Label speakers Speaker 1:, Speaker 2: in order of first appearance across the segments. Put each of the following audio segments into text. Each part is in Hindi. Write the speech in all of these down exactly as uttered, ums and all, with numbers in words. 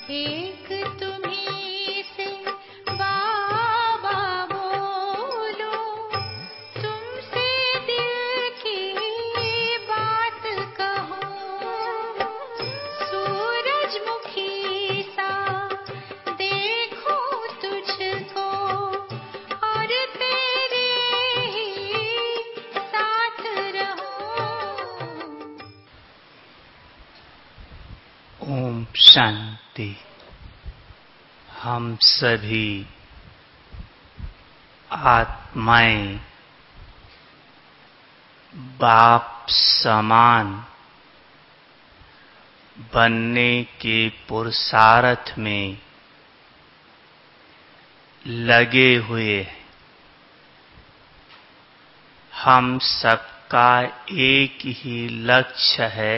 Speaker 1: एक तुम्हीं से बाबा बोलो, तुमसे दिल की बात कहूं। सूरजमुखी सा देखूं तुझको और तेरे ही साथ रहूं।
Speaker 2: ओम शांति। हम सभी आत्माएं बाप समान बनने के पुरुषार्थ में लगे हुए हैं। हम सबका एक ही लक्ष्य है,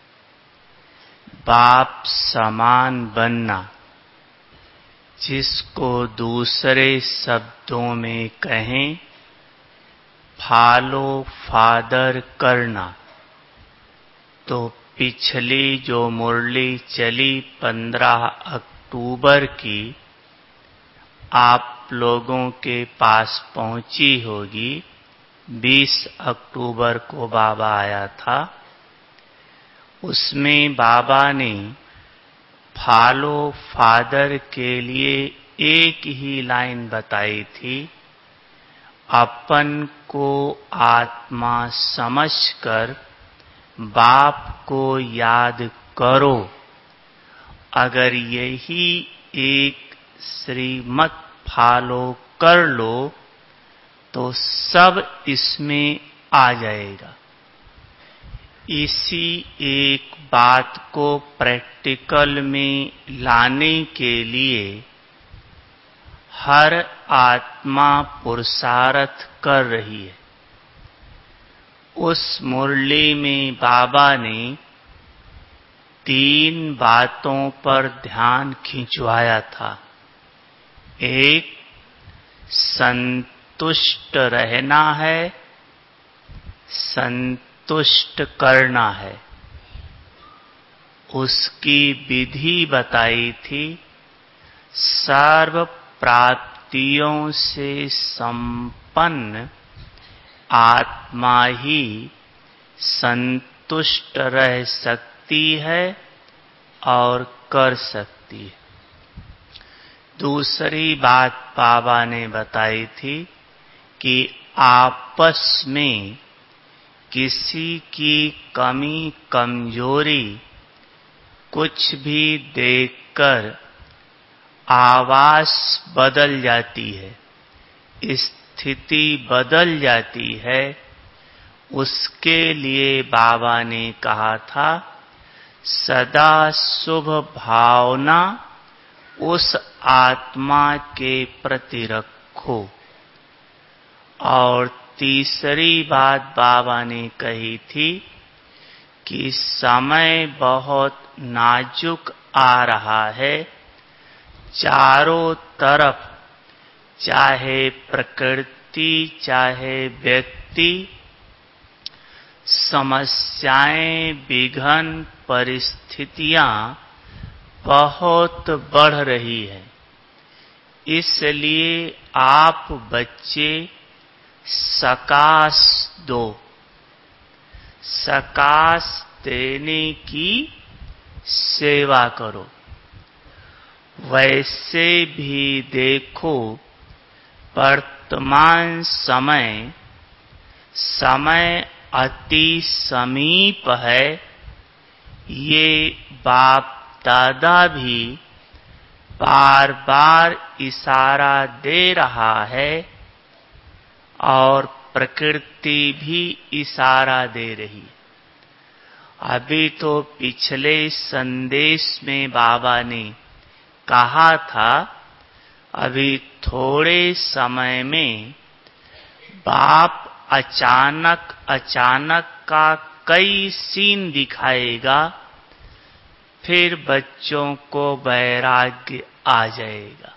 Speaker 2: बाप समान बनना, जिसको दूसरे शब्दों में कहें फॉलो फादर करना। तो पिछली जो मुरली चली पंद्रह अक्टूबर की, आप लोगों के पास पहुंची होगी। बीस अक्टूबर को बाबा आया था। उसमें बाबा ने फॉलो फादर के लिए एक ही लाइन बताई थी, अपन को आत्मा समझकर बाप को याद करो। अगर यही एक श्रीमत फॉलो कर लो तो सब इसमें आ जाएगा। इसी एक बात को प्रैक्टिकल में लाने के लिए हर आत्मा पुरुषार्थ कर रही है। उस मुरली में बाबा ने तीन बातों पर ध्यान खिंचवाया था। एक, संतुष्ट रहना है, संतुष्ट करना है। उसकी विधि बताई थी, सर्व प्राप्तियों से संपन्न आत्मा ही संतुष्ट रह सकती है और कर सकती है। दूसरी बात बाबा ने बताई थी कि आपस में किसी की कमी कमजोरी कुछ भी देखकर आवाज बदल जाती है, स्थिति बदल जाती है। उसके लिए बाबा ने कहा था, सदा शुभ भावना उस आत्मा के प्रति रखो। और तीसरी बात बाबा ने कही थी कि समय बहुत नाजुक आ रहा है। चारों तरफ चाहे प्रकृति चाहे व्यक्ति समस्याएं, विघ्न, परिस्थितियां बहुत बढ़ रही है। इसलिए आप बच्चे सकाश दो, सकाश देने की सेवा करो। वैसे भी देखो, वर्तमान समय समय अति समीप है। ये बाप दादा भी बार बार इशारा दे रहा है और प्रकृति भी इशारा दे रही है। अभी तो पिछले संदेश में बाबा ने कहा था, अभी थोड़े समय में बाप अचानक अचानक का कई सीन दिखाएगा, फिर बच्चों को वैराग्य आ जाएगा।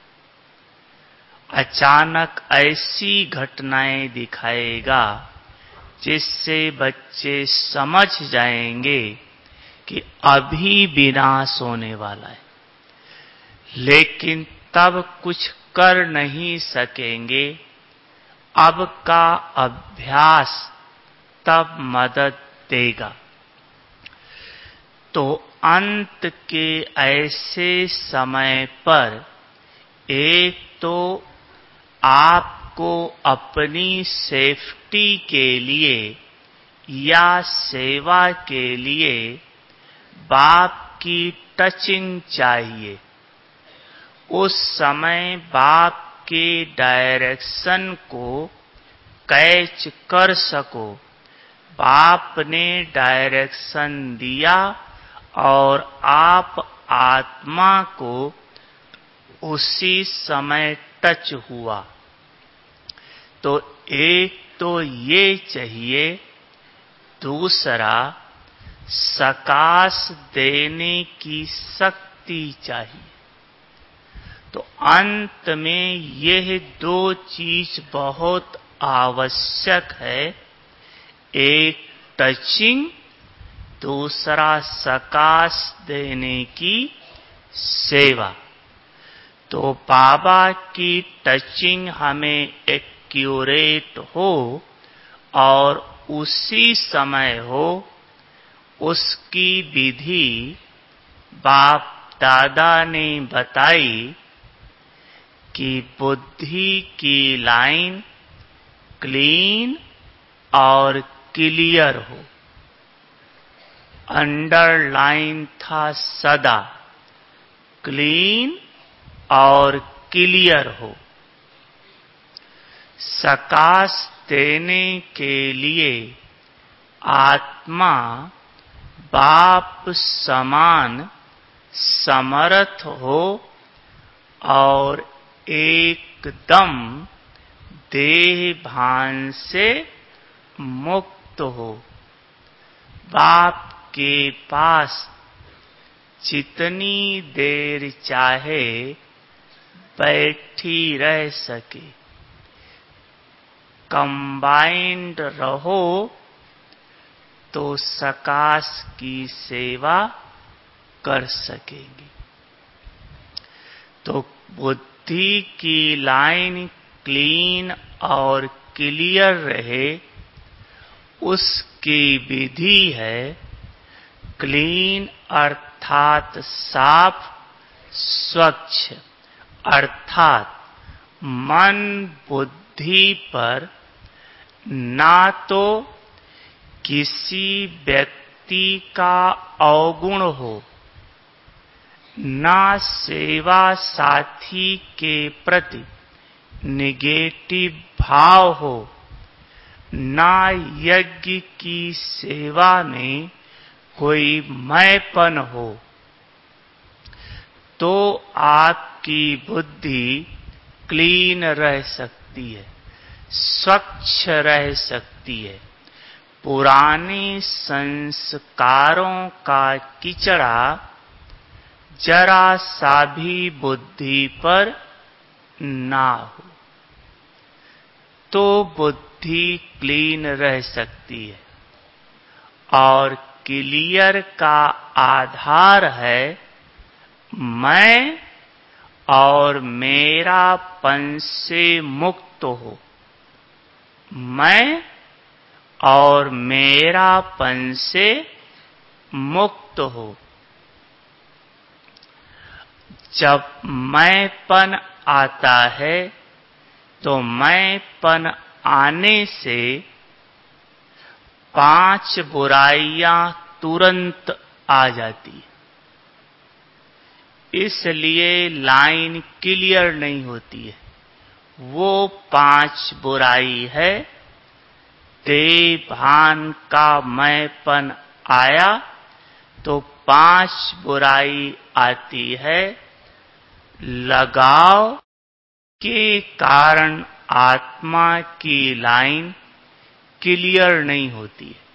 Speaker 2: अचानक ऐसी घटनाएं दिखाएगा जिससे बच्चे समझ जाएंगे कि अभी विनाश होने वाला है। लेकिन तब कुछ कर नहीं सकेंगे। अब का अभ्यास तब मदद देगा। तो अंत के ऐसे समय पर एक तो आपको अपनी सेफ्टी के लिए या सेवा के लिए बाप की टचिंग चाहिए। उस समय बाप के डायरेक्शन को कैच कर सको। बाप ने डायरेक्शन दिया और आप आत्मा को उसी समय टच हुआ। तो एक तो ये चाहिए, दूसरा सकाश देने की शक्ति चाहिए। तो अंत में यह दो चीज बहुत आवश्यक है, एक टचिंग, दूसरा सकाश देने की सेवा। तो बाबा की टचिंग हमें एक्यूरेट हो और उसी समय हो, उसकी विधि बाप दादा ने बताई कि बुद्धि की लाइन क्लीन और क्लियर हो। अंडरलाइन था सदा क्लीन और क्लियर हो। सकाश देने के लिए आत्मा बाप समान समर्थ हो और एकदम देह भान से मुक्त हो। बाप के पास जितनी देर चाहे बैठी रह सके, कंबाइंड रहो तो सकाश की सेवा कर सकेंगे। तो बुद्धि की लाइन क्लीन और क्लियर रहे, उसकी विधि है क्लीन अर्थात साफ स्वच्छ, अर्थात मन बुद्धि पर ना तो किसी व्यक्ति का अवगुण हो, ना सेवा साथी के प्रति निगेटिव भाव हो, ना यज्ञ की सेवा में कोई मैंपन हो। तो आपकी बुद्धि क्लीन रह सकती है, स्वच्छ रह सकती है। पुराने संस्कारों का किचड़ा जरा सा भी बुद्धि पर ना हो, तो बुद्धि क्लीन रह सकती है। और क्लियर का आधार है मैं और मेरापन से मुक्त हो। मैं और मेरापन से मुक्त हो। जब मैंपन आता है तो मैंपन आने से पांच बुराइयां तुरंत आ जाती, इसलिए लाइन क्लियर नहीं होती है। वो पांच बुराई है, देह भान का मैंपन आया तो पांच बुराई आती है। लगाव के कारण आत्मा की लाइन क्लियर नहीं होती है।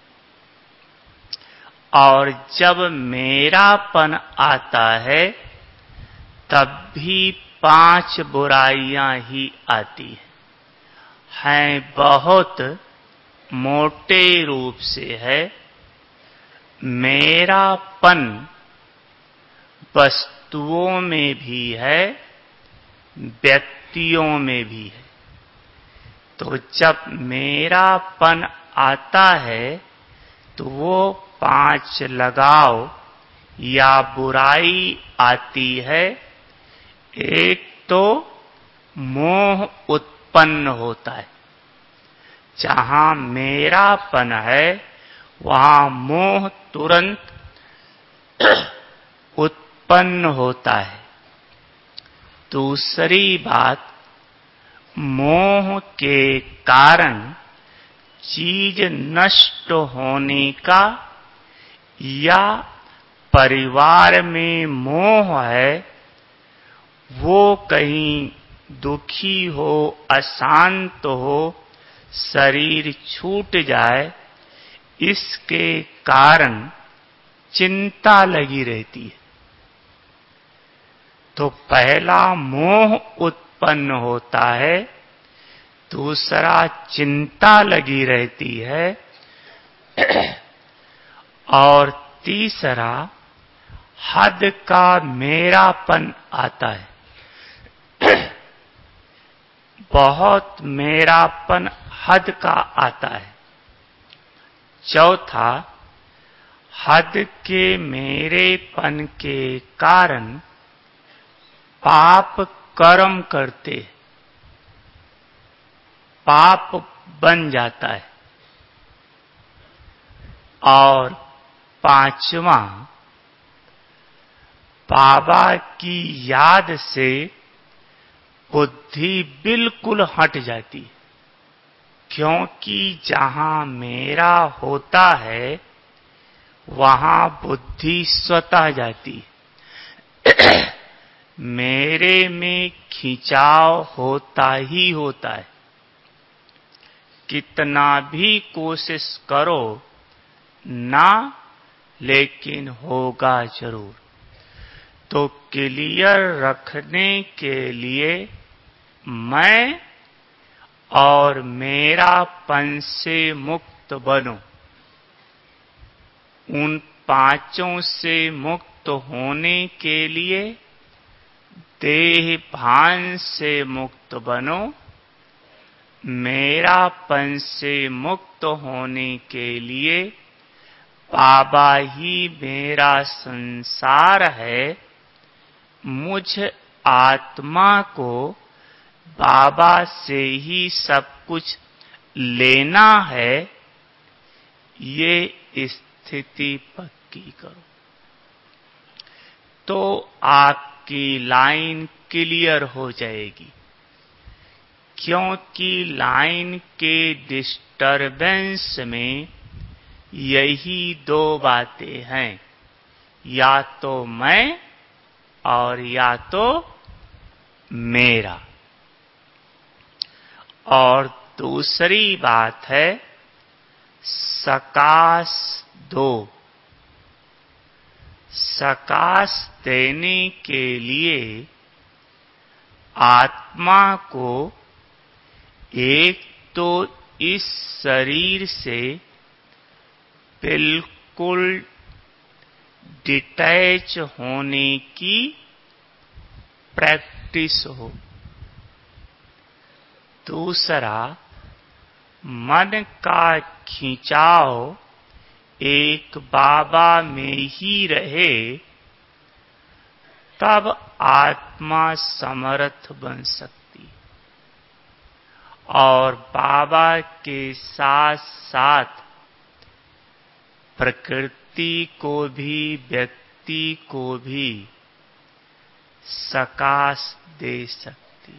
Speaker 2: और जब मेरापन आता है तब भी पांच बुराइयां ही आती हैं। है बहुत मोटे रूप से है। मेरापन बस वस्तुओं में भी है, व्यक्तियों में भी है। तो जब मेरापन आता है तो वो पांच लगाव या बुराई आती है। एक तो मोह उत्पन्न होता है। जहां मेरापन है वहां मोह तुरंत उत्पन्न होता है। दूसरी बात, मोह के कारण चीज नष्ट होने का या परिवार में मोह है, वो कहीं दुखी हो, अशांत हो, शरीर छूट जाए, इसके कारण चिंता लगी रहती है। तो पहला मोह उत्पन्न होता है, दूसरा चिंता लगी रहती है, और तीसरा हद का मेरापन आता है। बहुत मेरापन हद का आता है। चौथा, हद के मेरेपन के कारण पाप कर्म करते, पाप बन जाता है। और पांचवा, बाबा की याद से बुद्धि बिल्कुल हट जाती है। क्योंकि जहां मेरा होता है वहां बुद्धि स्वतः जाती है। मेरे में खिंचाव होता ही होता है। कितना भी कोशिश करो ना, लेकिन होगा जरूर। तो क्लियर रखने के लिए मैं और मेरापन से मुक्त बनो। उन पांचों से मुक्त होने के लिए देह भान से मुक्त बनो। मेरापन से मुक्त होने के लिए बाबा ही मेरा संसार है। मुझ आत्मा को बाबा से ही सब कुछ लेना है। ये स्थिति पक्की करो तो आपकी लाइन क्लियर हो जाएगी। क्योंकि लाइन के डिस्टरबेंस में यही दो बातें हैं, या तो मैं और या तो मेरा। और दूसरी बात है सकाश दो। सकाश देने के लिए आत्मा को एक तो इस शरीर से बिल्कुल डिटैच होने की प्रैक्टिस हो। दूसरा, मन का खिंचाव एक बाबा में ही रहे, तब आत्मा समर्थ बन सकती। और बाबा के साथ साथ प्रकृति को भी, व्यक्ति को भी सकाश दे सकती।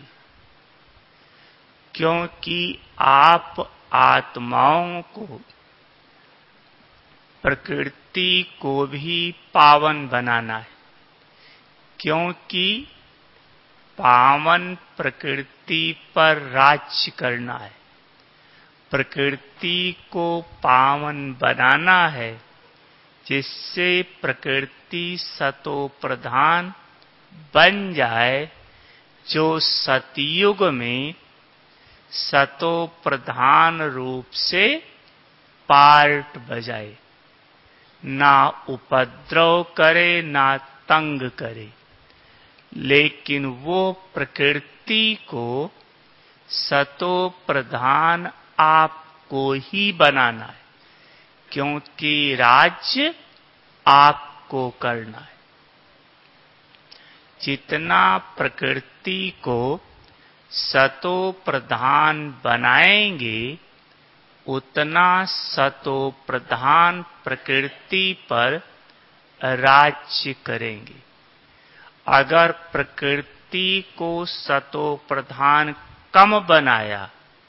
Speaker 2: क्योंकि आप आत्माओं को, प्रकृति को भी पावन बनाना है। क्योंकि पावन प्रकृति पर राज्य करना है। प्रकृति को पावन बनाना है, जिससे प्रकृति सतो प्रधान बन जाए, जो सतयुग में सतो प्रधान रूप से पार्ट बजाए, ना उपद्रव करे ना तंग करे। लेकिन वो प्रकृति को सतो प्रधान आपको ही बनाना है, क्योंकि राज्य आपको करना है। जितना प्रकृति को सतो प्रधान बनाएंगे, उतना सतो प्रधान प्रकृति पर राज्य करेंगे। अगर प्रकृति को सतो प्रधान कम बनाया,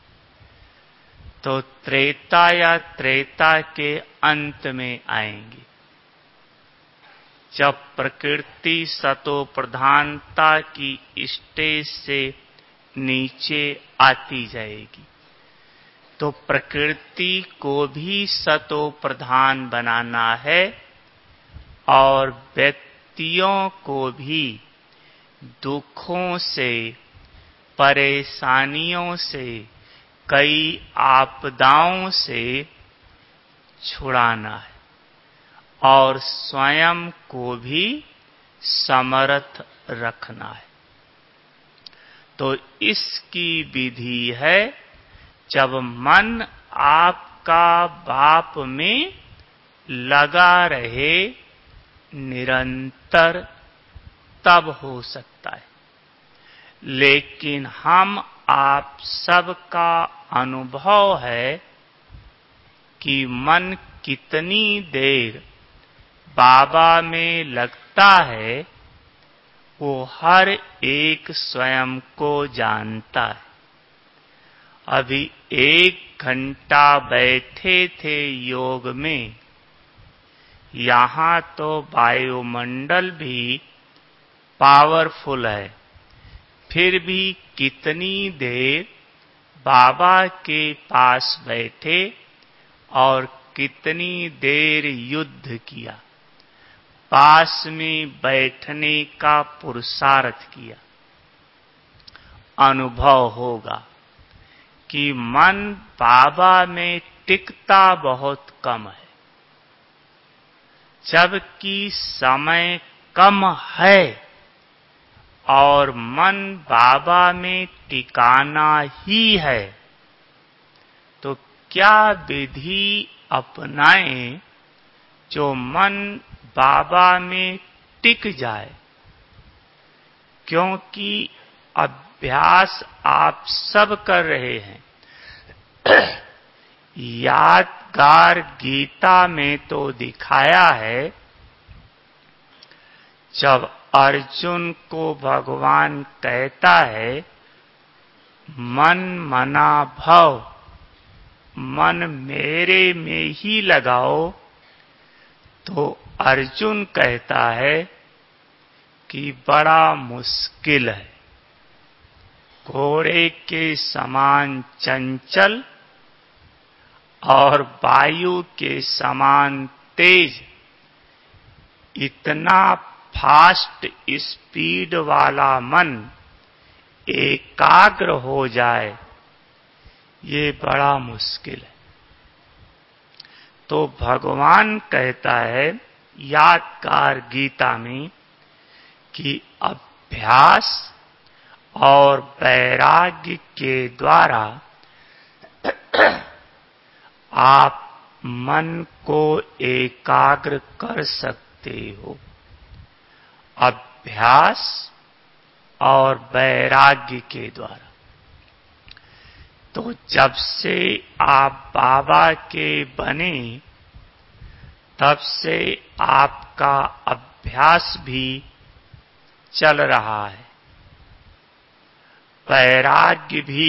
Speaker 2: तो त्रेता या त्रेता के अंत में आएंगे, जब प्रकृति सतो प्रधानता की स्टेज से नीचे आती जाएगी। तो प्रकृति को भी सतो प्रधान बनाना है और व्यक्तियों को भी दुखों से, परेशानियों से, कई आपदाओं से छुड़ाना है और स्वयं को भी समर्थ रखना है। तो इसकी विधि है, जब मन आपका बाप में लगा रहे निरंतर, तब हो सकता है। लेकिन हम आप सबका अनुभव है कि मन कितनी देर बाबा में लगता है, वो हर एक स्वयं को जानता है। अभी एक घंटा बैठे थे योग में, यहाँ तो वायुमंडल भी पावरफुल है, फिर भी कितनी देर बाबा के पास बैठे और कितनी देर युद्ध किया, पास में बैठने का पुरुषार्थ किया। अनुभव होगा कि मन बाबा में टिकता बहुत कम है, जबकि समय कम है और मन बाबा में टिकाना ही है। तो क्या विधि अपनाएं जो मन बाबा में टिक जाए, क्योंकि अभ्यास आप सब कर रहे हैं। यादगार गीता में तो दिखाया है, जब अर्जुन को भगवान कहता है मन मना भव, मन मेरे में ही लगाओ, तो अर्जुन कहता है कि बड़ा मुश्किल है। घोड़े के समान चंचल और वायु के समान तेज, इतना फास्ट स्पीड वाला मन एकाग्र हो जाए, ये बड़ा मुश्किल है। तो भगवान कहता है यादगार गीता में कि अभ्यास और वैराग्य के द्वारा आप मन को एकाग्र कर सकते हो। अभ्यास और वैराग्य के द्वारा। तो जब से आप बाबा के बने, तब से आपका अभ्यास भी चल रहा है, वैराग्य भी।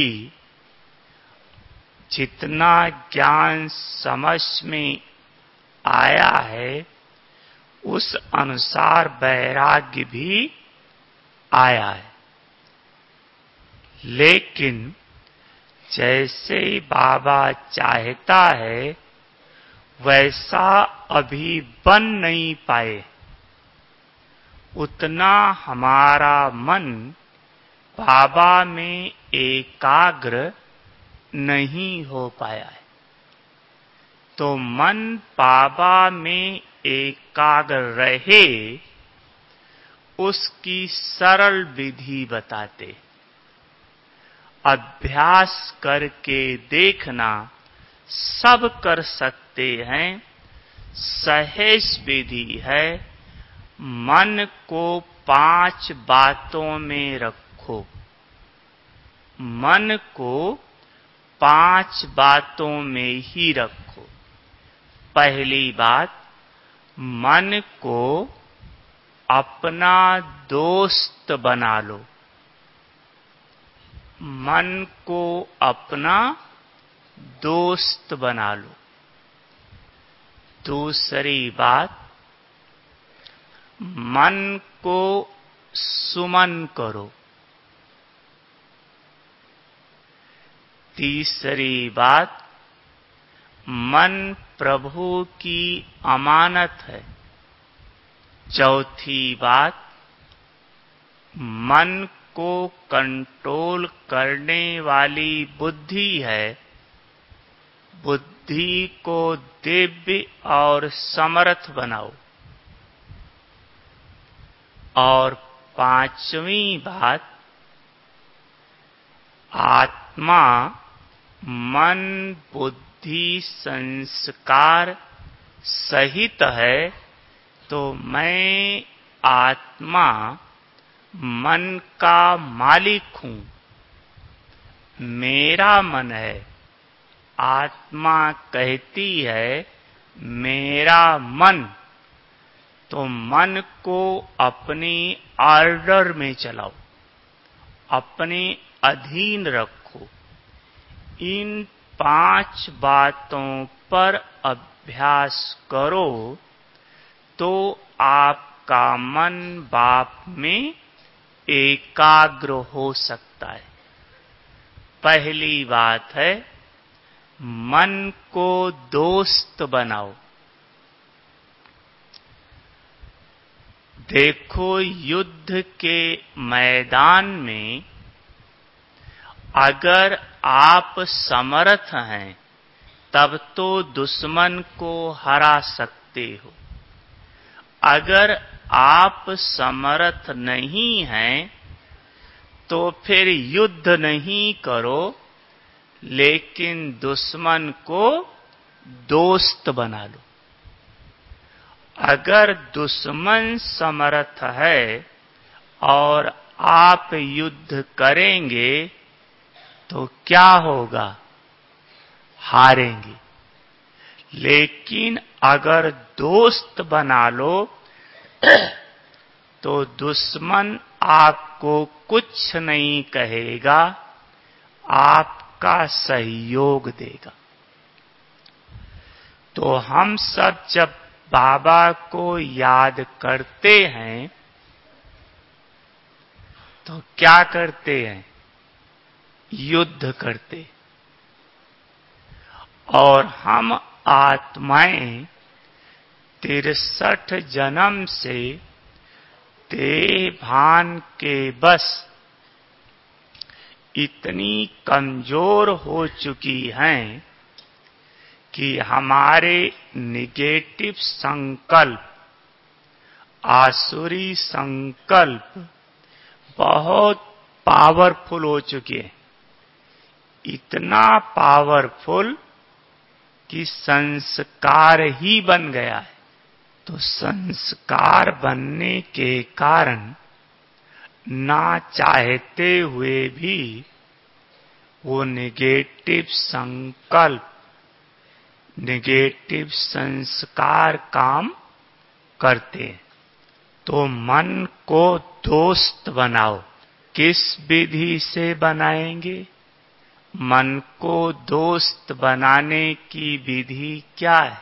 Speaker 2: जितना ज्ञान समझ में आया है, उस अनुसार वैराग्य भी आया है। लेकिन जैसे बाबा चाहता है, वैसा अभी बन नहीं पाए। उतना हमारा मन बाबा में एकाग्र नहीं हो पाया है। तो मन बाबा में एकाग्र रहे, उसकी सरल विधि बताते। अभ्यास करके देखना, सब कर सकते हैं। सहज विधि है। मन को पांच बातों में रखो। मन को पांच बातों में ही रखो। पहली बात, मन को अपना दोस्त बना लो। मन को अपना दोस्त बना लो। दूसरी बात, मन को सुमन करो। तीसरी बात, मन प्रभु की अमानत है। चौथी बात, मन को कंट्रोल करने वाली बुद्धि है। बुद्धि को दिव्य और समर्थ बनाओ। और पांचवी बात, आत्मा मन बुद्धि संस्कार सहित है, तो मैं आत्मा मन का मालिक हूं। मेरा मन है। आत्मा कहती है मेरा मन, तो मन को अपने ऑर्डर में चलाओ, अपने अधीन रखो। इन पांच बातों पर अभ्यास करो तो आपका मन बाप में एकाग्र हो सकता है। पहली बात है, मन को दोस्त बनाओ। देखो, युद्ध के मैदान में अगर आप समर्थ हैं, तब तो दुश्मन को हरा सकते हो। अगर आप समर्थ नहीं हैं, तो फिर युद्ध नहीं करो, लेकिन दुश्मन को दोस्त बना लो। अगर दुश्मन समर्थ है और आप युद्ध करेंगे, तो क्या होगा? हारेंगे। लेकिन अगर दोस्त बना लो तो दुश्मन आपको कुछ नहीं कहेगा, आपका सहयोग देगा। तो हम सब जब बाबा को याद करते हैं, तो क्या करते हैं? युद्ध करते। और हम आत्माएं तिरसठ जन्म से देह भान के बस इतनी कमजोर हो चुकी हैं कि हमारे निगेटिव संकल्प, आसुरी संकल्प बहुत पावरफुल हो चुके हैं। इतना पावरफुल कि संस्कार ही बन गया है। तो संस्कार बनने के कारण ना चाहते हुए भी वो नेगेटिव संकल्प, नेगेटिव संस्कार काम करते हैं। तो मन को दोस्त बनाओ। किस विधि से बनाएंगे? मन को दोस्त बनाने की विधि क्या है?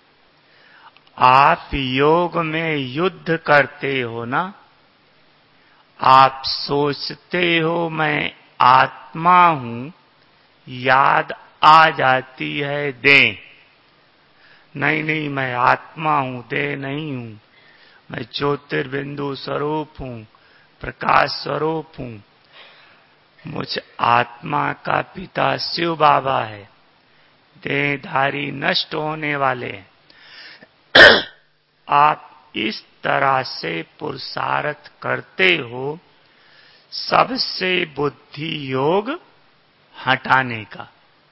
Speaker 2: आप योग में युद्ध करते हो ना, आप सोचते हो मैं आत्मा हूं, याद आ जाती है देह। नहीं नहीं, मैं आत्मा हूं, देह नहीं हूं। मैं ज्योतिर्बिंदु स्वरूप हूं, प्रकाश स्वरूप हूं। मुझ आत्मा का पिता शिव बाबा है। देहधारी नष्ट होने वाले हैं। आप इस तरह से पुरुषार्थ करते हो सबसे बुद्धि योग हटाने का।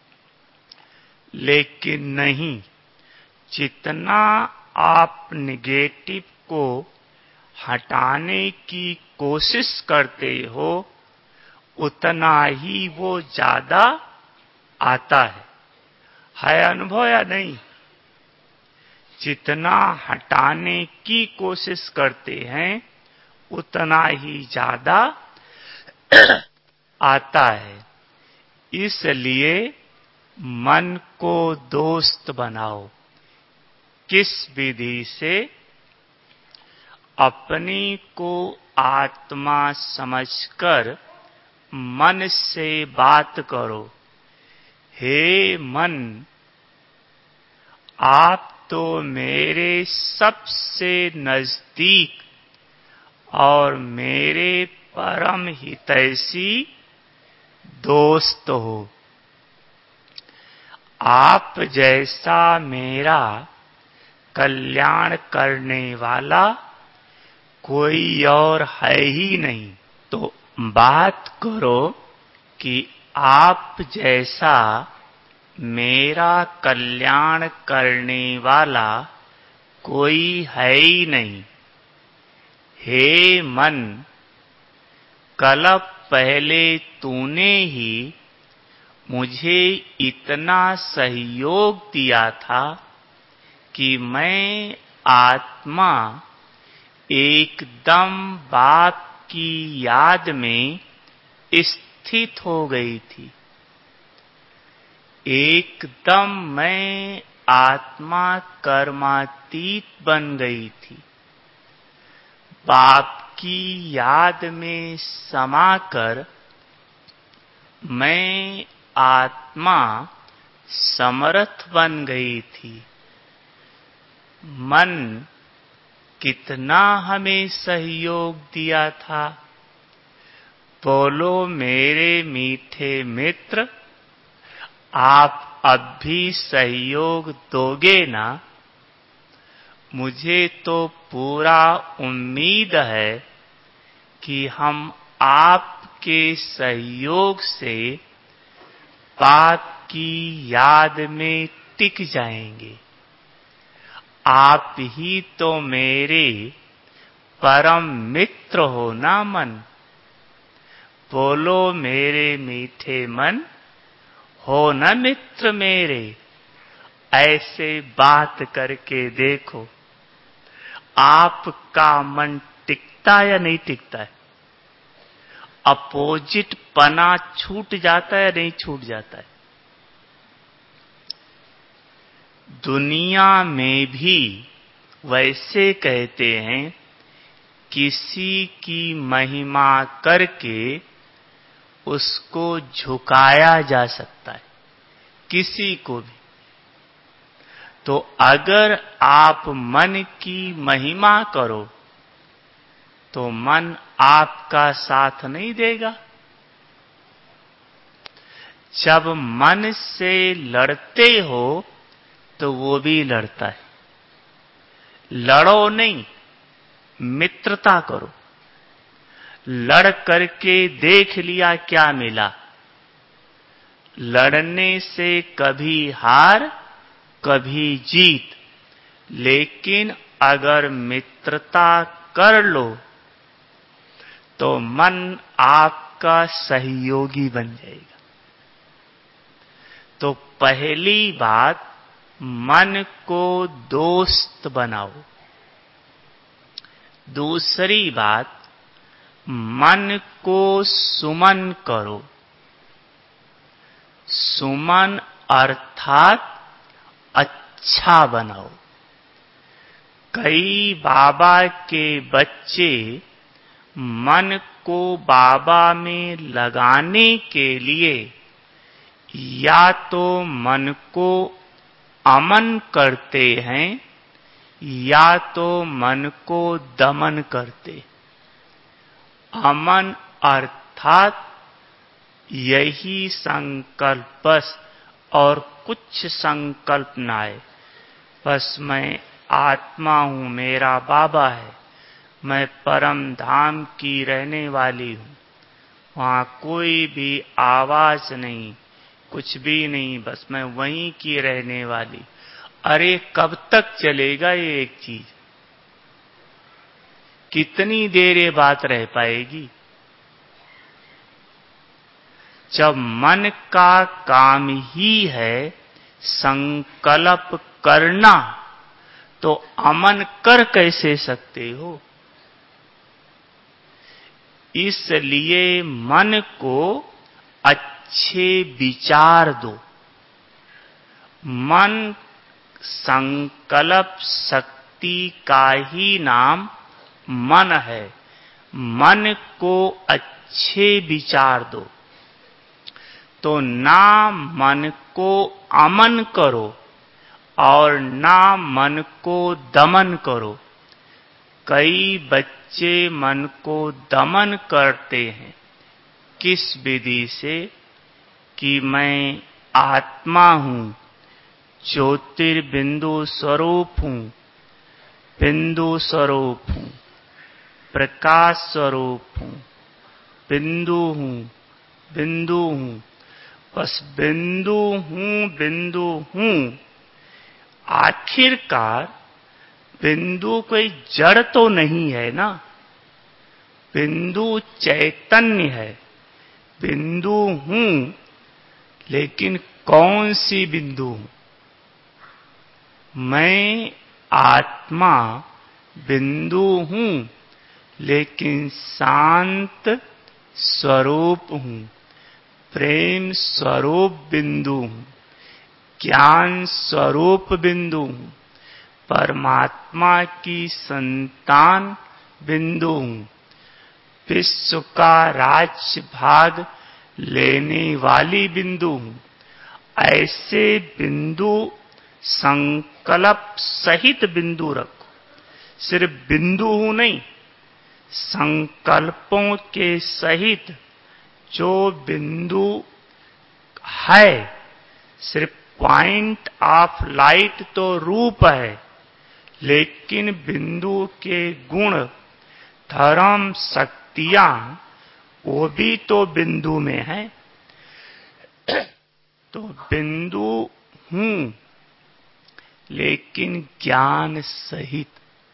Speaker 2: लेकिन नहीं, जितना आप निगेटिव को हटाने की कोशिश करते हो उतना ही वो ज्यादा आता है। है अनुभव या नहीं? जितना हटाने की कोशिश करते हैं उतना ही ज्यादा आता है। इसलिए मन को दोस्त बनाओ। किस विधि से? अपनी को आत्मा समझकर मन से बात करो। हे मन, आप तो मेरे सबसे नजदीक और मेरे परम हितैषी दोस्त हो। आप जैसा मेरा कल्याण करने वाला कोई और है ही नहीं। तो बात करो कि आप जैसा मेरा कल्याण करने वाला कोई है ही नहीं। हे मन, कल्प पहले तूने ही मुझे इतना सहयोग दिया था कि मैं आत्मा एकदम बाप की याद में स्थित हो गई थी। एकदम मैं आत्मा कर्मातीत बन गई थी। बाप की याद में समाकर मैं आत्मा समर्थ बन गई थी। मन कितना हमें सहयोग दिया था? बोलो मेरे मीठे मित्र, आप अब भी सहयोग दोगे ना? मुझे तो पूरा उम्मीद है कि हम आपके सहयोग से बाप की याद में टिक जाएंगे। आप ही तो मेरे परम मित्र हो ना मन। बोलो मेरे मीठे मन, हो न मित्र मेरे। ऐसे बात करके देखो, आपका मन टिकता या नहीं टिकता है? अपोजिट पना छूट जाता है या नहीं छूट जाता है? दुनिया में भी वैसे कहते हैं, किसी की महिमा करके उसको झुकाया जा सकता है, किसी को भी। तो अगर आप मन की महिमा करो तो मन आपका साथ नहीं देगा। जब मन से लड़ते हो तो वो भी लड़ता है। लड़ो नहीं, मित्रता करो। लड़ करके देख लिया क्या मिला? लड़ने से कभी हार कभी जीत। लेकिन अगर मित्रता कर लो तो मन आपका सहयोगी बन जाएगा। तो पहली बात, मन को दोस्त बनाओ। दूसरी बात, मन को सुमन करो। सुमन अर्थात अच्छा बनाओ। कई बाबा के बच्चे मन को बाबा में लगाने के लिए या तो मन को अमन करते हैं या तो मन को दमन करते। अमन अर्थात यही संकल्प बस, और कुछ संकल्प ना आए, बस मैं आत्मा हूं, मेरा बाबा है, मैं परम धाम की रहने वाली हूं, वहां कोई भी आवाज नहीं, कुछ भी नहीं, बस मैं वहीं की रहने वाली। अरे कब तक चलेगा ये एक चीज? कितनी देर ये बात रह पाएगी? जब मन का काम ही है संकल्प करना, तो अमन कर कैसे सकते हो? इसलिए मन को अच्छे विचार दो। मन संकल्प शक्ति का ही नाम मन है। मन को अच्छे विचार दो, तो ना मन को अमन करो और ना मन को दमन करो। कई बच्चे मन को दमन करते हैं। किस विधि से? कि मैं आत्मा हूं, ज्योतिर्बिंदु स्वरूप हूं, बिंदु स्वरूप हूं, प्रकाश स्वरूप हूं, बिंदु हूं, बिंदु हूं, बस बिंदु हूं, बिंदु हूं। आखिरकार बिंदु कोई जड़ तो नहीं है ना, बिंदु चैतन्य है। बिंदु हूं, लेकिन कौन सी बिंदु हूं? मैं आत्मा बिंदु हूं, लेकिन शांत स्वरूप हूं, प्रेम स्वरूप बिंदु हूं, ज्ञान स्वरूप बिंदु हूं, परमात्मा की संतान बिंदु हूं, विश्व का राज्य भाग लेने वाली बिंदु हूं। ऐसे बिंदु संकल्प सहित बिंदु रखो। सिर्फ बिंदु हूं नहीं, संकल्पों के सहित जो बिंदु है। सिर्फ पॉइंट ऑफ लाइट तो रूप है, लेकिन बिंदु के गुण, धर्म, शक्तियां वो भी तो बिंदु में है। तो बिंदु हूं, लेकिन ज्ञान सहित।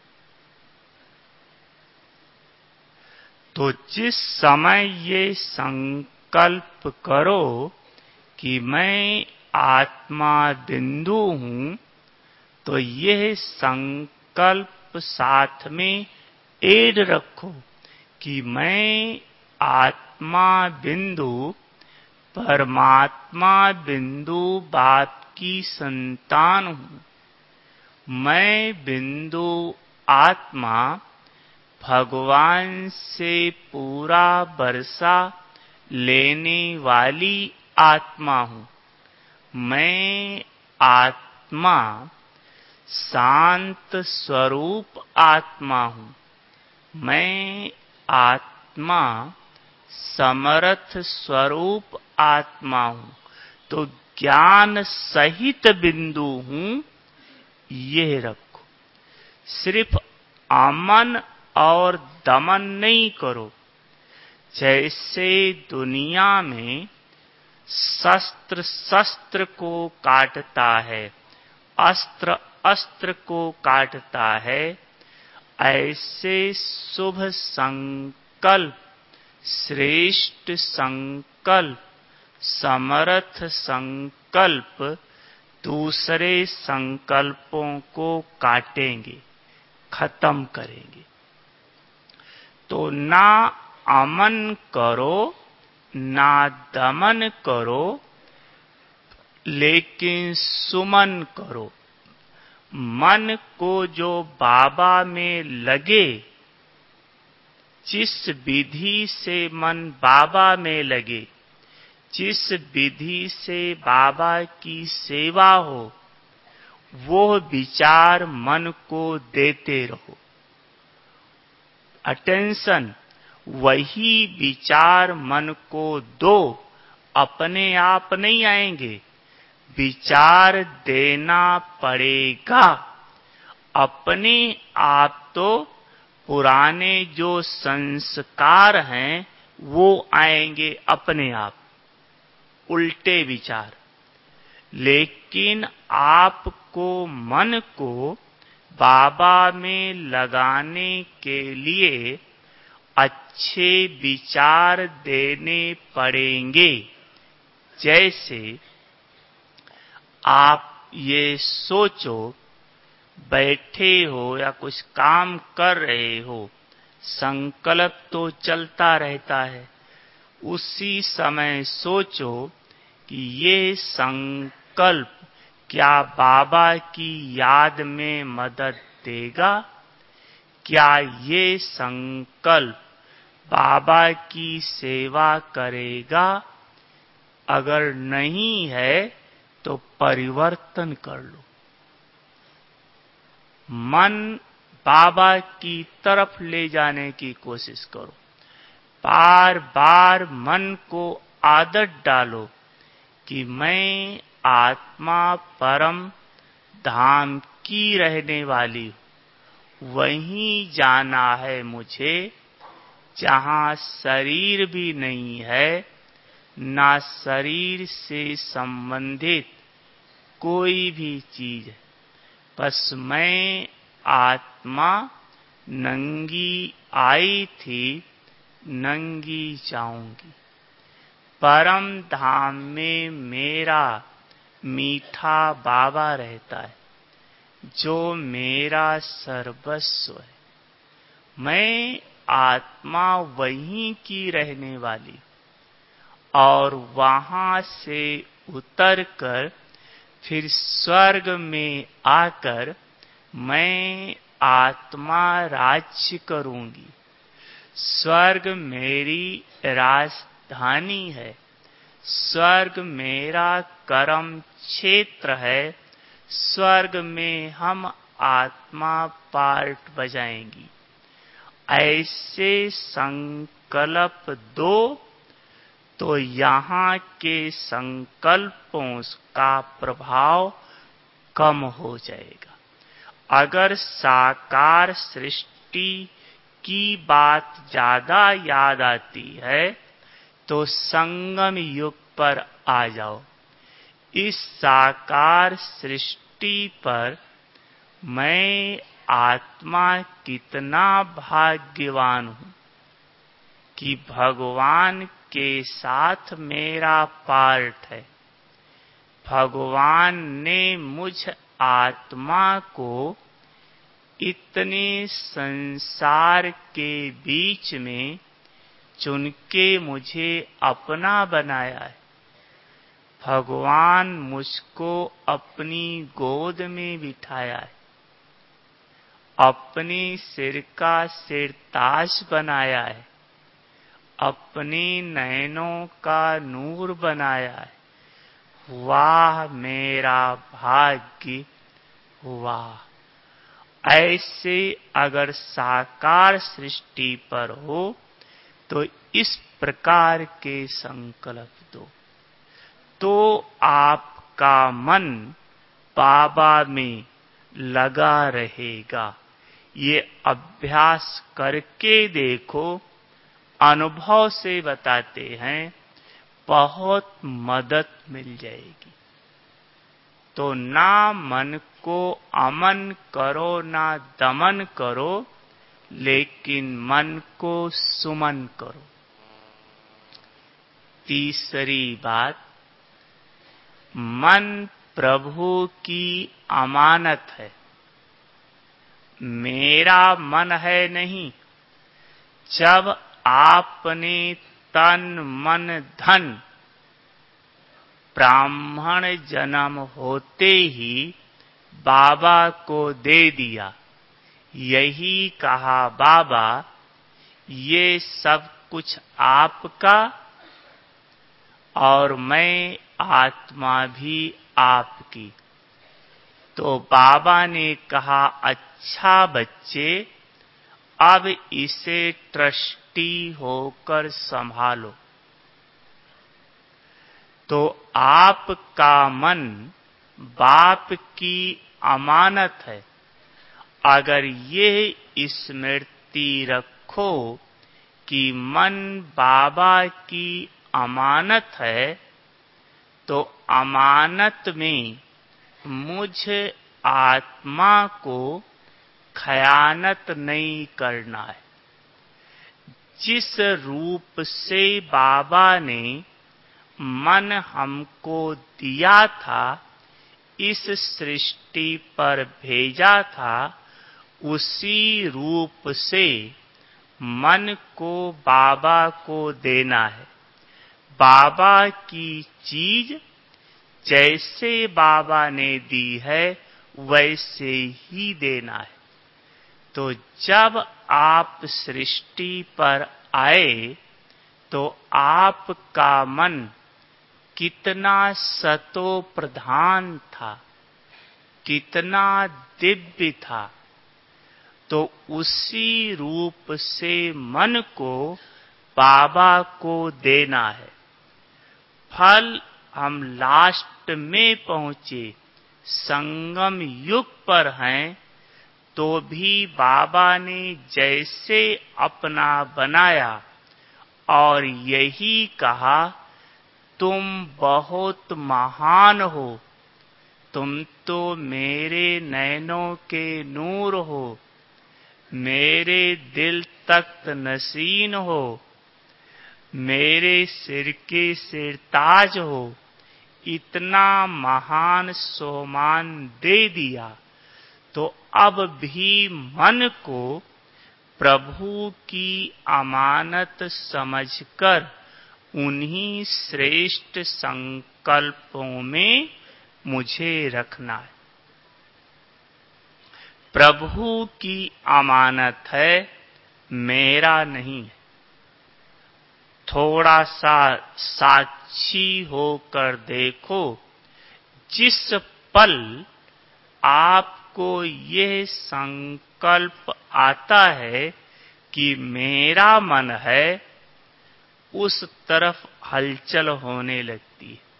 Speaker 2: तो जिस समय ये संकल्प करो कि मैं आत्मा बिंदु हूं, तो यह संकल्प साथ में ऐड रखो कि मैं आत्मा बिंदु, परमात्मा बिंदु बाप की संतान हूं। मैं बिंदु आत्मा भगवान से पूरा बरसा लेने वाली आत्मा हूं। मैं आत्मा शांत स्वरूप आत्मा हूं। मैं आत्मा समर्थ स्वरूप आत्मा हूं। तो ज्ञान सहित बिंदु हूं, ये रखो। सिर्फ अमन और दमन नहीं करो। जैसे दुनिया में शस्त्र शस्त्र को काटता है, अस्त्र अस्त्र को काटता है, ऐसे शुभ संकल्प, श्रेष्ठ संकल्प, समर्थ संकल्प दूसरे संकल्पों को काटेंगे, खत्म करेंगे। तो ना अमन करो, ना दमन करो, लेकिन सुमन करो। मन को जो बाबा में लगे, जिस विधि से मन बाबा में लगे, जिस विधि से बाबा की सेवा हो, वो विचार मन को देते रहो। अटेंशन, वही विचार मन को दो, अपने आप नहीं आएंगे, विचार देना पड़ेगा। अपने आप तो पुराने जो संस्कार हैं वो आएंगे अपने आप, उल्टे विचार। लेकिन आपको मन को बाबा में लगाने के लिए अच्छे विचार देने पड़ेंगे। जैसे आप ये सोचो, बैठे हो या कुछ काम कर रहे हो, संकल्प तो चलता रहता है। उसी समय सोचो कि ये संकल्प क्या बाबा की याद में मदद देगा? क्या ये संकल्प बाबा की सेवा करेगा? अगर नहीं है तो परिवर्तन कर लो। मन बाबा की तरफ ले जाने की कोशिश करो। बार बार मन को आदत डालो कि मैं आत्मा परम धाम की रहने वाली हूं। वहीं जाना है मुझे जहां शरीर भी नहीं है, ना शरीर से संबंधित कोई भी चीज है। बस मैं आत्मा नंगी आई थी, नंगी जाऊंगी। परम धाम में मेरा मीठा बाबा रहता है, जो मेरा सर्वस्व है। मैं आत्मा वहीं की रहने वाली और वहां से उतरकर फिर स्वर्ग में आकर मैं आत्मा राज्य करूंगी। स्वर्ग मेरी राजधानी है, स्वर्ग मेरा कर्म क्षेत्र है। स्वर्ग में हम आत्मा पार्ट बजाएंगी। ऐसे संकल्प दो तो यहाँ के संकल्पों का प्रभाव कम हो जाएगा। अगर साकार सृष्टि की बात ज्यादा याद आती है तो संगम युग पर आ जाओ। इस साकार सृष्टि पर मैं आत्मा कितना भाग्यवान हूं कि भगवान के साथ मेरा पार्ट है। भगवान ने मुझ आत्मा को इतने संसार के बीच में चुनके मुझे अपना बनाया है। भगवान मुझको अपनी गोद में बिठाया है, अपने सिर का सिरताज बनाया है, अपने नयनों का नूर बनाया है। वाह मेरा भाग्य, वाह! ऐसे अगर साकार सृष्टि पर हो तो इस प्रकार के संकल्प दो, तो आपका मन बाबा में लगा रहेगा। ये अभ्यास करके देखो, अनुभव से बताते हैं, बहुत मदद मिल जाएगी। तो ना मन को अमन करो ना दमन करो, लेकिन मन को सुमन करो। तीसरी बात, मन प्रभु की अमानत है, मेरा मन है नहीं। जब आपने तन मन धन ब्राह्मण जन्म होते ही बाबा को दे दिया, यही कहा बाबा ये सब कुछ आपका और मैं आत्मा भी आपकी। तो बाबा ने कहा अच्छा बच्चे, अब इसे ट्रस्टी होकर संभालो। तो आपका मन बाप की अमानत है अगर ये स्मृति रखो कि मन बाबा की अमानत है, तो अमानत में मुझ आत्मा को खयानत नहीं करना है। जिस रूप से बाबा ने मन हमको दिया था, इस सृष्टि पर भेजा था, उसी रूप से मन को बाबा को देना है। बाबा की चीज जैसे बाबा ने दी है वैसे ही देना है। तो जब आप सृष्टि पर आए तो आपका मन कितना सतो प्रधान था, कितना दिव्य था। तो उसी रूप से मन को बाबा को देना है। फल हम लास्ट में पहुंचे, संगम युग पर हैं, तो भी बाबा ने जैसे अपना बनाया और यही कहा, तुम बहुत महान हो, तुम तो मेरे नैनों के नूर हो, मेरे दिल तख्त नसीन हो, मेरे सिर के सिरताज हो। इतना महान सोमान दे दिया, तो अब भी मन को प्रभु की अमानत समझकर उन्हीं श्रेष्ठ संकल्पों में मुझे रखना है। प्रभु की अमानत है, मेरा नहीं है। थोड़ा सा साक्षी होकर देखो, जिस पल आपको यह संकल्प आता है कि मेरा मन है, उस तरफ हलचल होने लगती है।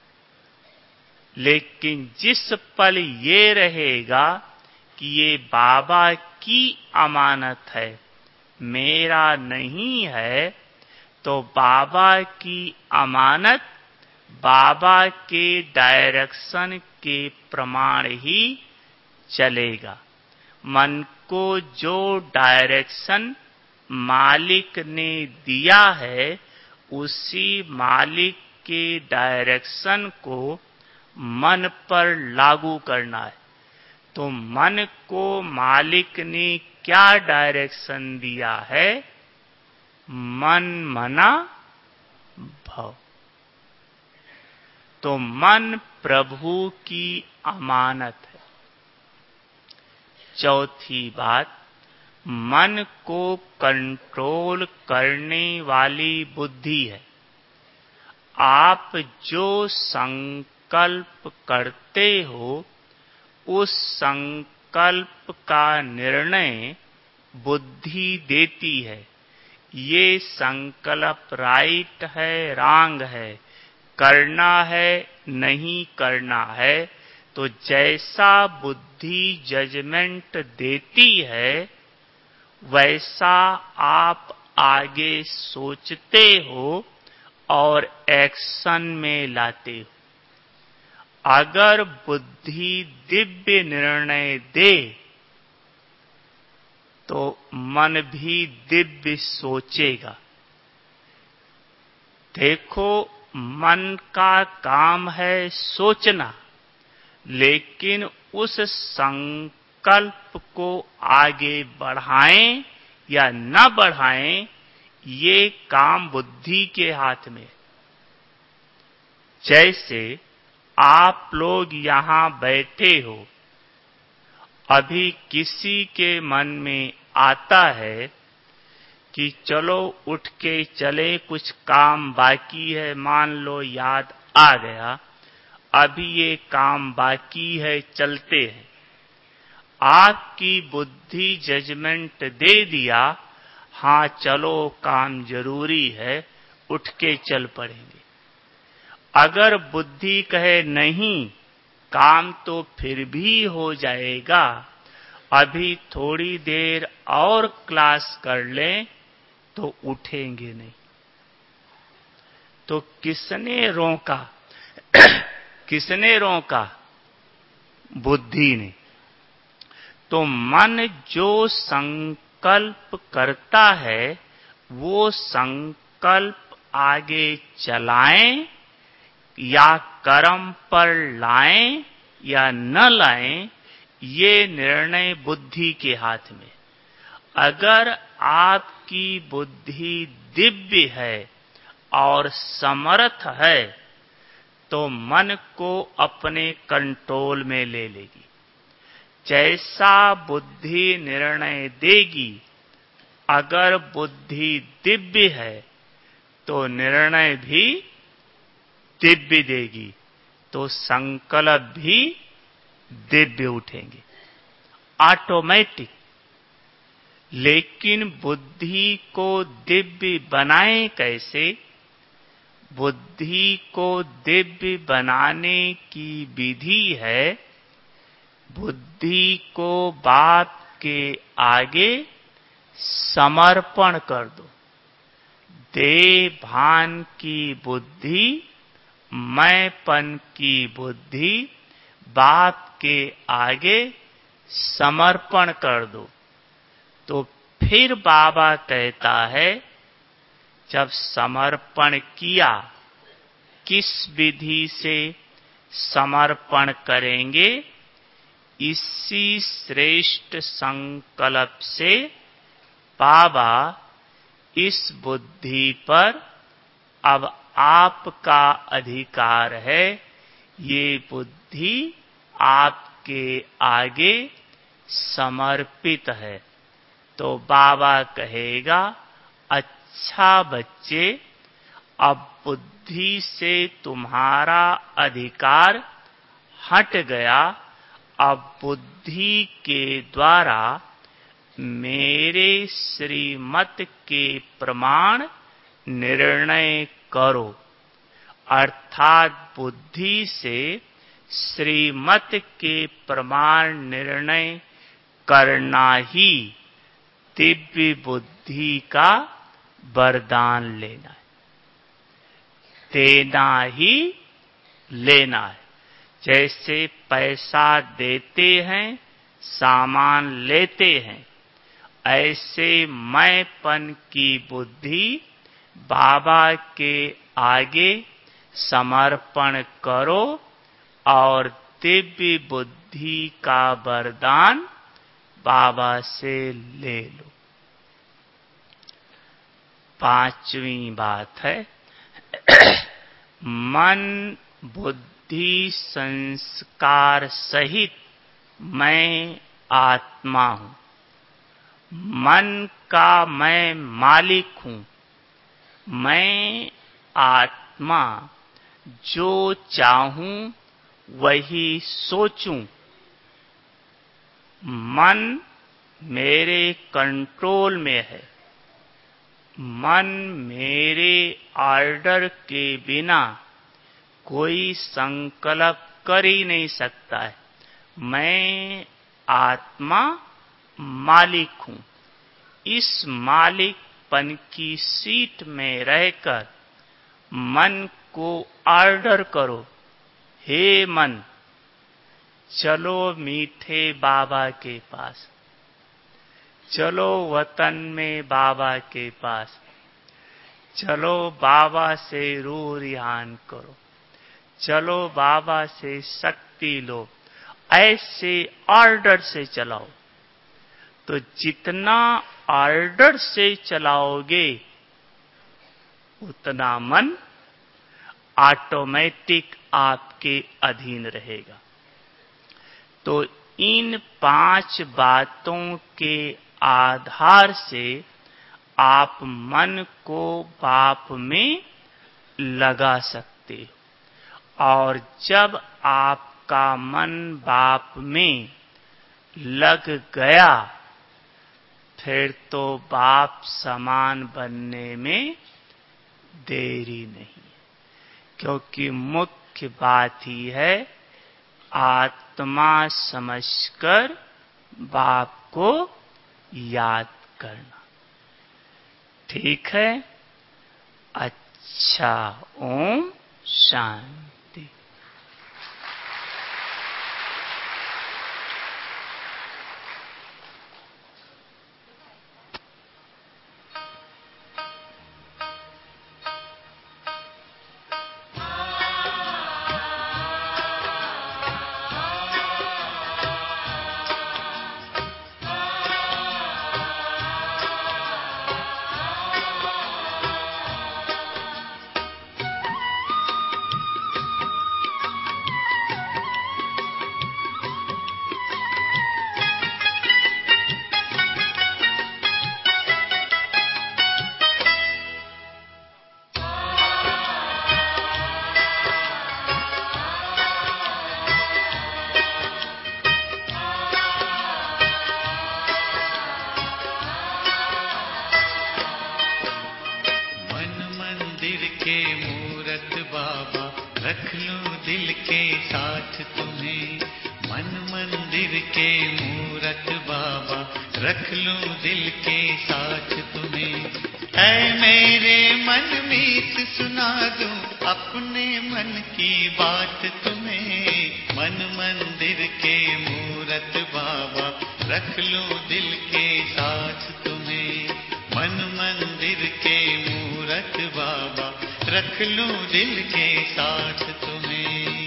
Speaker 2: लेकिन जिस पल ये रहेगा कि ये बाबा की अमानत है, मेरा नहीं है, तो बाबा की अमानत बाबा के डायरेक्शन के प्रमाण ही चलेगा। मन को जो डायरेक्शन मालिक ने दिया है, उसी मालिक के डायरेक्शन को मन पर लागू करना है। तो मन को मालिक ने क्या डायरेक्शन दिया है? मन मना भव। तो मन प्रभु की अमानत है। चौथी बात, मन को कंट्रोल करने वाली बुद्धि है। आप जो संकल्प करते हो, उस संकल्प का निर्णय बुद्धि देती है। ये संकल्प राइट है, रॉन्ग है, करना है, नहीं करना है। तो जैसा बुद्धि जजमेंट देती है, वैसा आप आगे सोचते हो और एक्शन में लाते हो। अगर बुद्धि दिव्य निर्णय दे, तो मन भी दिव्य सोचेगा। देखो, मन का काम है सोचना, लेकिन उस संकल्प को आगे बढ़ाएं या न बढ़ाएं, ये काम बुद्धि के हाथ में। जैसे आप लोग यहां बैठे हो, अभी किसी के मन में आता है कि चलो उठ के चले, कुछ काम बाकी है, मान लो याद आ गया, अभी ये काम बाकी है, चलते हैं। आपकी बुद्धि जजमेंट दे दिया, हाँ चलो काम जरूरी है, उठ के चल पड़ेंगे। अगर बुद्धि कहे नहीं, काम तो फिर भी हो जाएगा, अभी थोड़ी देर और क्लास कर लें तो उठेंगे नहीं। तो किसने रोका? किसने रोका? बुद्धि ने। तो मन जो संकल्प करता है वो संकल्प आगे चलाएं या कर्म पर लाएं या न लाएं, ये निर्णय बुद्धि के हाथ में। अगर आपकी बुद्धि दिव्य है और समर्थ है तो मन को अपने कंट्रोल में ले लेगी। जैसा बुद्धि निर्णय देगी, अगर बुद्धि दिव्य है तो निर्णय भी दिव्य देगी, तो संकल्प भी दिव्य उठेंगे, ऑटोमेटिक। लेकिन बुद्धि को दिव्य बनाएं कैसे? बुद्धि को दिव्य बनाने की विधि है, बुद्धि को बाप के आगे समर्पण कर दो। देह भान की बुद्धि, मैंपन की बुद्धि बाप के आगे समर्पण कर दो। तो फिर बाबा कहता है, जब समर्पण किया, किस विधि से समर्पण करेंगे? इसी श्रेष्ठ संकल्प से बाबा इस बुद्धि पर अब आपका अधिकार है, ये बुद्धि आपके आगे समर्पित है। तो बाबा कहेगा, अच्छा बच्चे, अब बुद्धि से तुम्हारा अधिकार हट गया। अब बुद्धि के द्वारा मेरे श्रीमत के प्रमाण निर्णय करो। अर्थात बुद्धि से श्रीमत के प्रमाण निर्णय करना ही दिव्य बुद्धि का वरदान लेना है, देना ही लेना है। जैसे पैसा देते हैं, सामान लेते हैं, ऐसे मैंपन की बुद्धि बाबा के आगे समर्पण करो और दिव्य बुद्धि का वरदान बाबा से ले लो। पांचवी बात है, मन बुद्धि संस्कार सहित मैं आत्मा हूं। मन का मैं मालिक हूं। मैं आत्मा जो चाहूं वही सोचूं। मन मेरे कंट्रोल में है। मन मेरे ऑर्डर के बिना कोई संकल्प कर ही नहीं सकता है। मैं आत्मा मालिक हूं। इस मालिकपन की सीट में रहकर मन को ऑर्डर करो, हे मन, चलो मीठे बाबा के पास, चलो वतन में बाबा के पास, चलो बाबा से रूह रिहान करो, चलो बाबा से शक्ति लो। ऐसे ऑर्डर से चलाओ। तो जितना ऑर्डर से चलाओगे उतना मन ऑटोमेटिक आपके अधीन रहेगा। तो इन पांच बातों के आधार से आप मन को बाप में लगा सकते हो। और जब आपका मन बाप में लग गया, फिर तो बाप समान बनने में देरी नहीं। क्योंकि मुख्य बात ही है, आत्मा समझकर बाप को याद करना। ठीक है? अच्छा, ओम शांति।
Speaker 3: रख लूं दिल के साथ तुम्हें, मन मंदिर के मूरत बाबा, रख लूं दिल के साथ तुम्हें। ऐ मेरे मन मीत सुना दूं अपने मन की बात तुम्हें, मन मंदिर के मूरत बाबा, रख लूं दिल के साथ तुम्हें, मन मंदिर के मूरत बाबा, रख लूं दिल के साथ तुम्हें।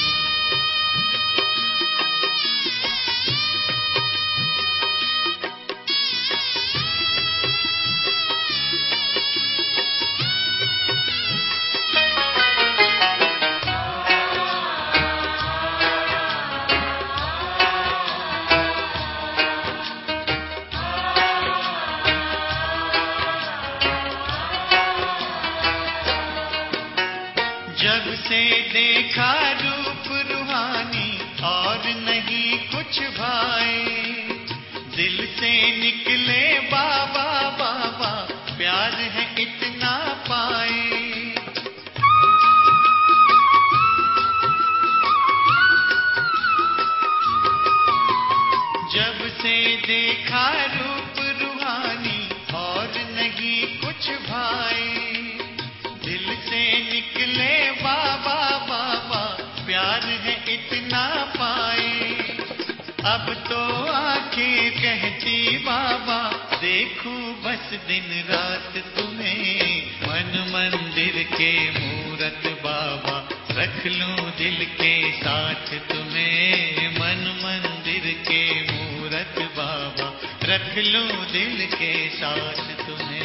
Speaker 3: जब से देखा रूप रूहानी और नहीं कुछ भाए, दिल से निकले बाबा बाबा, प्यार है इतना पाए। जब से देखा रूप रूहानी और नहीं कुछ भाए, दिल से निकले बाबा बाबा, प्यार है इतना पाए। अब तो आंखें कहती बाबा, देखूं बस दिन रात तुम्हें, मन मंदिर के मूरत बाबा, रख लूं दिल के साथ तुम्हें, मन मंदिर के मूरत बाबा, रख लूं दिल के साथ तुम्हें।